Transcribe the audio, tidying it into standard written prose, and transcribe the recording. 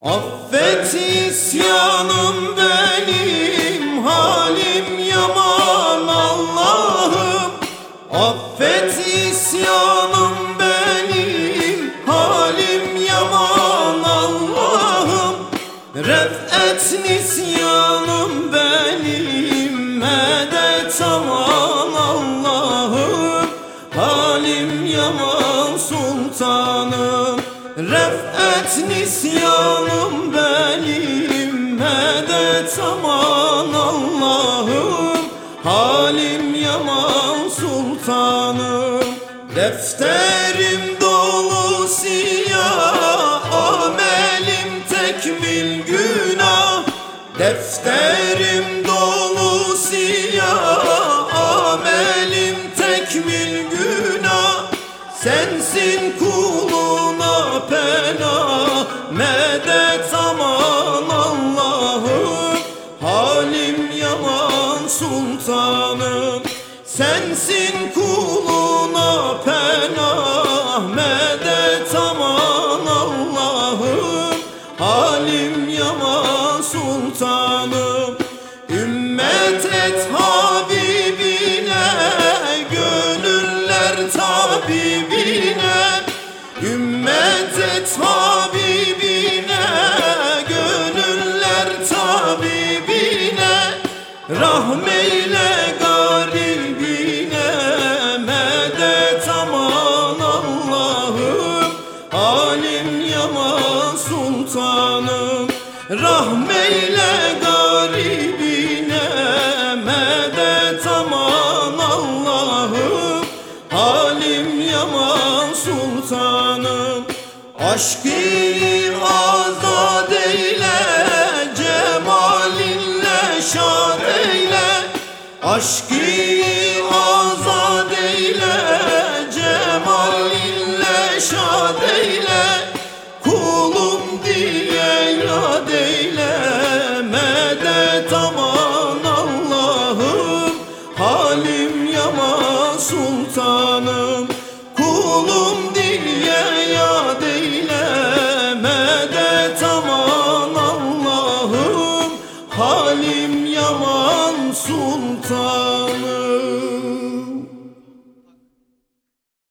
Affet isyanım benim, halim yaman Allah'ım. Affet isyanım benim, halim yaman Allah'ım. Ref'et nisyanım benim, medet aman Allah'ım. Halim yaman sultanım, ref'et nisyanım benim, medet aman Allah'ım. Halim yaman sultanım. Defterim dolu siyah, amelim tekmil günah. Defterim dolu siyah, amelim tekmil günah. Sensin kuluna pena, medet aman Allah'ım. Halim yaman sultanım, sensin kuluna pena, medet aman Allah'ım. Halim yaman sultanım. Ümmet et Habibine, gönüller tabibine. Ümmet et Habibine, gönüller tabibine. Rahmeyle garibine, medet aman Allah'ım. Halim yaman sultanım. Rahmeyle garibine, medet aman Allah'ım. Halim yaman sultanım. Aşkı azad eyle, cemalinle şad eyle. Aşkı